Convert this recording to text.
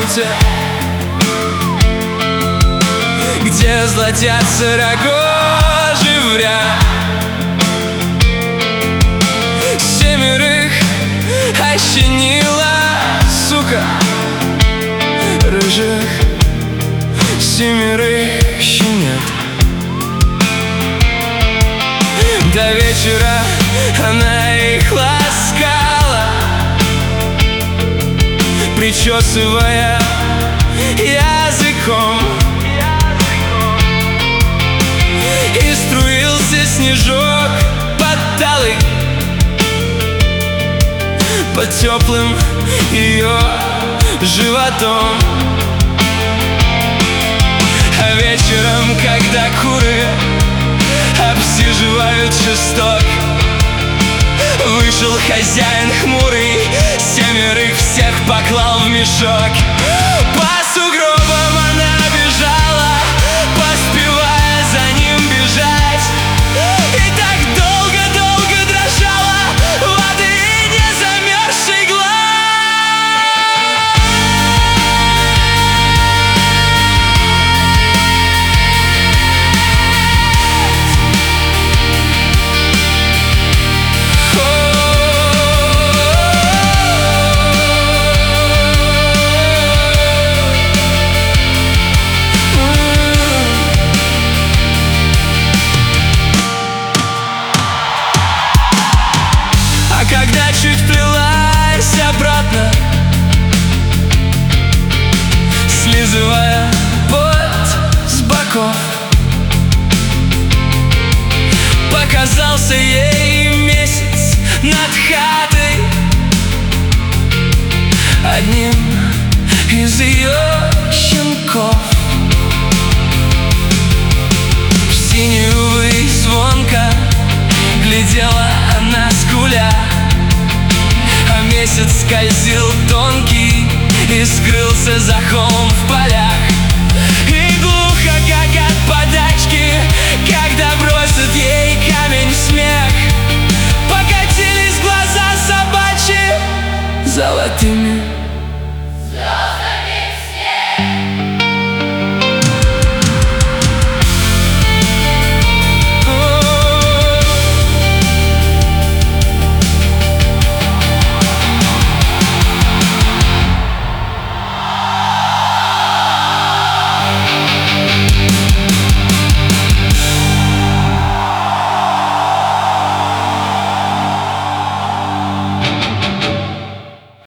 болоте, где золотятся рогожи в ряд. Семерых ощенила, сука, рыжих семерых щенят. До вечера она их ласкала, причесывая языком, и струился снежок под талой, под теплым ее животом. А вечером, когда куры обсиживают шесток, вышел хозяин хмурый, семерых всех поклал в мешок. По сугробам она бежала, поспевая за ним бежать, и так долго-долго дрожала воды незамерзший глаз. Когда чуть плелась обратно, слизывая пот с боков, показался ей месяц над хатой, одним из ее щенков. В синюю высь звонко глядела она, скуля, а месяц скользил тонкий и скрылся за холм в полях. И глухо, как от подачки, когда бросит ей камень в смех, покатились глаза собачьи золотыми.